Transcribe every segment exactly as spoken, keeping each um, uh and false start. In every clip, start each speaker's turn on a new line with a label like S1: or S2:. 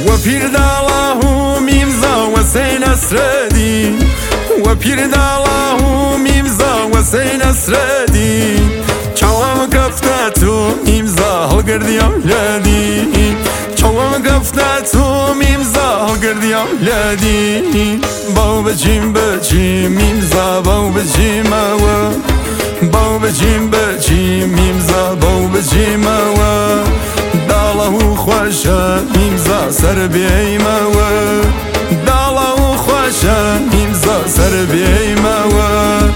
S1: وپیر داڵاه و میمزا وەسەی نەسرەدی وەپیر داڵاه و میمزا وەسەی نەسرەدی چاوەمە گەفتە تو میمزا هەڵگردیام لەدی چاوەمە گەفتە تو میمزا هەڵگردیام لەدی باو بچیم بچیم میمزا باو بچیمەوە باو بچیم بچیم میمزا باو بچیمەوە داڵە و خۆشە میمزا سەر بێیمەوە داڵە و خۆشە میمزا سەر بێیمەوە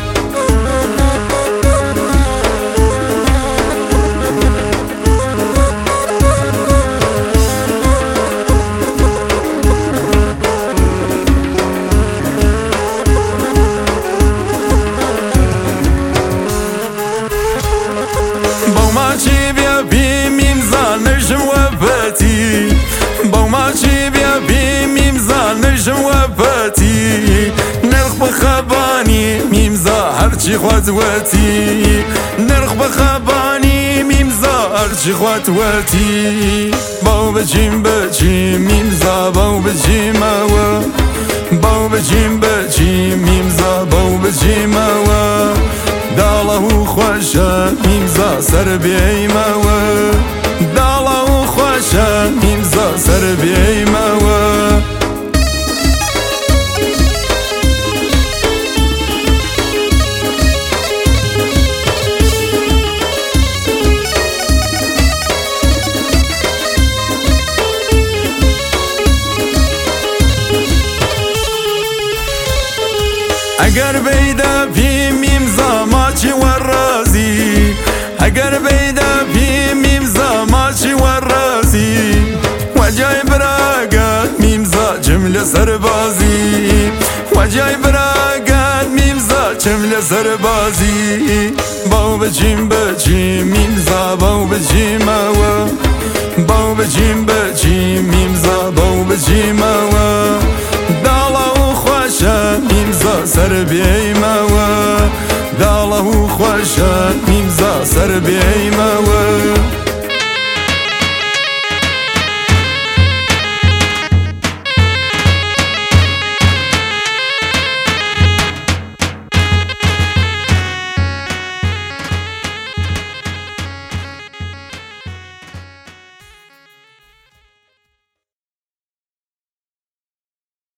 S1: باوماچی بیا بی میمزا نەژم وەبەتی باوماچی بیا بی میمزا نەژم وەبەتی نرخ بەخەبانی میمزا هەرچی خواتوەتی نرخ بەخەبانی میمزا هەرچی خواتوەتی باو بچیم بچیم میمزا باو بچیمەوە باو بچیم بچیم میمزا باو بچیمەوە داڵە و خۆشە میمزا سەر بێیمەوە داڵە و خۆشە میمزا سەر بێیمەوە ئەگەر بەیدا پی میمزا ماچی وەڕازی ئەگەر بەیدا پی میمزا ماچی وەڕازی وەجای براگات میمزا چم لەسەر بازی وەجای براگات میمزا چم لەسەر بازی باو بچیم بچیم میمزا باو بچیمەوە باو بچیم بچیم میمزا باو بچیمەوە داڵە و خۆشە میمزا سەر بێیمەوە داڵە و خۆشە میمزا سەر بێیمەوە